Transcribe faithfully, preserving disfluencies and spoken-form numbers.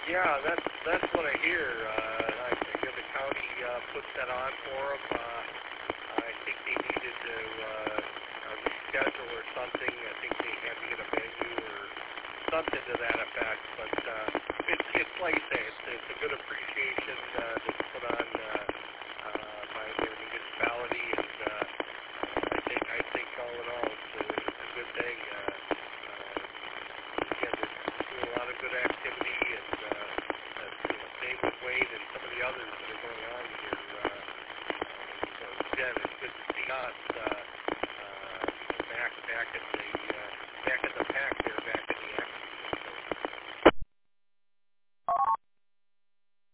Yeah, that's that's what I hear. Uh, I hear the county uh, puts that on for them. Uh, I think they needed to uh, uh, reschedule or something. I think they had to get a venue or something to that effect. But uh, it's it's like I say, it's, it's a good appreciation uh, that's put on uh, uh, by their municipality, and uh, uh, I think I think all in all, it's a, it's a good thing. Uh, uh, again, they're doing a lot of good activity, and uh, uh, you know, same with Wade and some of the others that are going on here. Uh, so again, it's good to see us uh, uh, back back at the uh, back at the pack there, back